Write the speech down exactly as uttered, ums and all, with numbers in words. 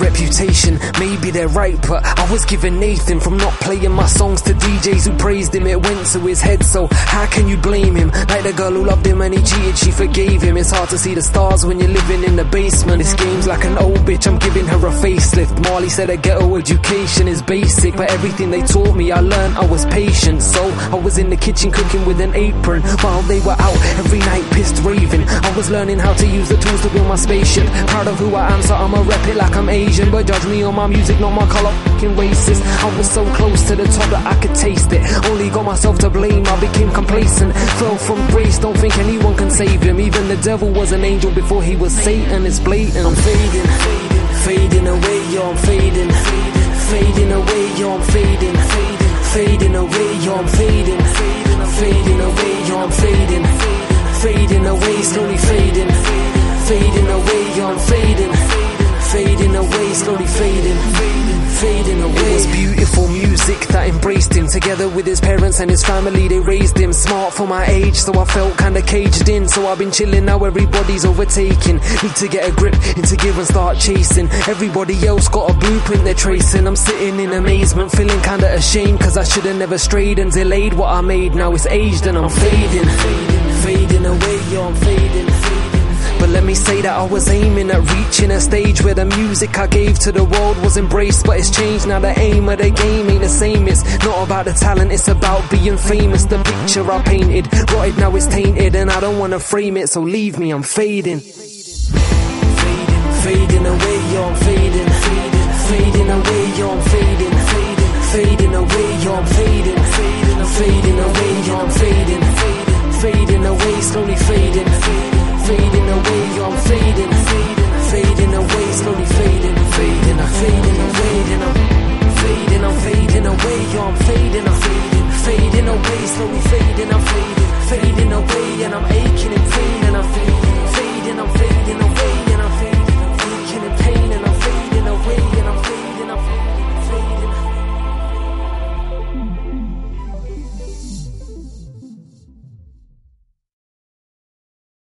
reputation. Maybe they're right, but I was given Nathan from not playing my songs to D Js who praised him. It went to his head, so how can you blame him? Like the girl who loved him and he cheated, she forgave him. It's hard to see the stars when you're living in the basement. This game's like an old bitch, I'm giving her a facelift. Marley said a ghetto education is basic, but everything they taught me I learned I was patient. So I was in the kitchen cooking with an apron while they were out every night pissed raving. I was learning how to use the tools to build my spaceship. Proud of who I am, so I'ma rep it like I'm Asian. But judge me on my music, not my colour, fucking racist. I was so close to the top that I could taste it. Only got myself to blame, I became complacent. Fell from grace, don't think anyone can save him. Even the devil was an angel before he was Satan. It's blatant. I'm fading, fading, fading away, yo, I'm fading, fading, fading away, yo, I'm fading, fading, fading away, yo, I'm fading, fading, fading away, yo, I'm fading, fading away, slowly fading, fading away, yo, I'm fading, fading away, slowly fading, fading away. It was beautiful music that embraced him. Together with his parents and his family, they raised him. Smart for my age, so I felt kinda caged in. So I've been chilling, now everybody's overtaking. Need to get a grip into gear and start chasing. Everybody else got a blueprint they're tracing. I'm sitting in amazement, feeling kinda ashamed, cause I should've never strayed and delayed what I made. Now it's aged and I'm fading, fading, fading away, yo, I'm fading, fading. But let me say that I was aiming at reaching a stage where the music I gave to the world was embraced. But it's changed now, the aim of the game ain't the same. It's not about the talent, it's about being famous. The picture I painted, rotted, now it's tainted, and I don't wanna frame it, so leave me, I'm fading. Fading, fading away, yo, I'm fading, fading, fading away, yo, I'm fading, fading, fading away, yo, I'm fading, fading, fading away, yo, I'm fading, fading, fading away, slowly fading.